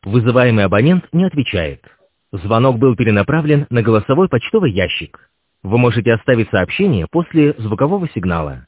Вызываемый абонент не отвечает. Звонок был перенаправлен на голосовой почтовый ящик. Вы можете оставить сообщение после звукового сигнала.